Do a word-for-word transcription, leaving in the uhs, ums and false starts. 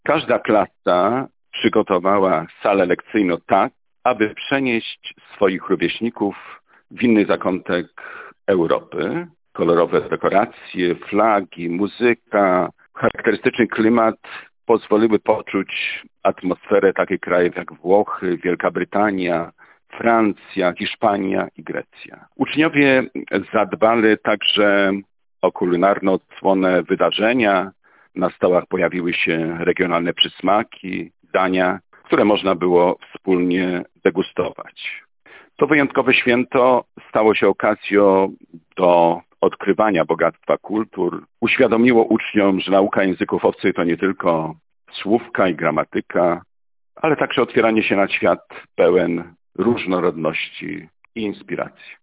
Każda klasa przygotowała salę lekcyjną tak, aby przenieść swoich rówieśników w inny zakątek Europy. Kolorowe dekoracje, flagi, muzyka, charakterystyczny klimat pozwoliły poczuć atmosferę takich krajów jak Włochy, Wielka Brytania, Francja, Hiszpania i Grecja. Uczniowie zadbali także o kulinarną odsłonę wydarzenia. Na stołach pojawiły się regionalne przysmaki, dania, które można było wspólnie degustować. To wyjątkowe święto stało się okazją do odkrywania bogactwa kultur. Uświadomiło uczniom, że nauka języków obcych to nie tylko słówka i gramatyka, ale także otwieranie się na świat pełen różnorodności i inspiracji.